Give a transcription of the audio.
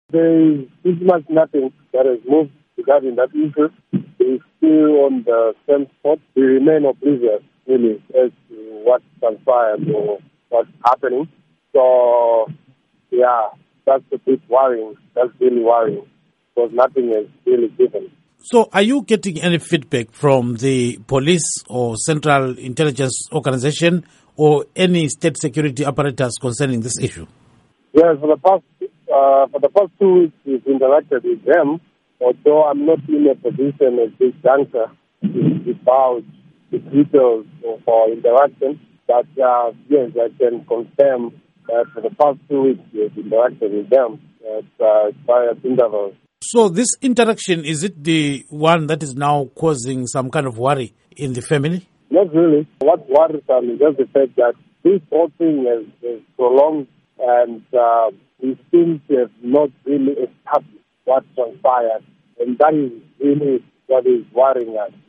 There is pretty much nothing that has moved regarding that issue. They still on the same spot. We remain oblivious, really, as to what transpired or what's happening. So, yeah, that's a bit worrying. That's really worrying because nothing is really given. So are you getting any feedback from the police or Central Intelligence Organization or any state security apparatus concerning this issue? Yes, for the past 2 weeks, we've interacted with them, although I'm not in a position at this juncture to vouch the details of our interaction. But yes, I can confirm that for the past 2 weeks, we've interacted with them at various intervals. So this interaction, is it the one that is now causing some kind of worry in the family? Not really. What worries me is just the fact that this whole thing is prolonged and we seem to have not really established what transpired. And that is really what is worrying us.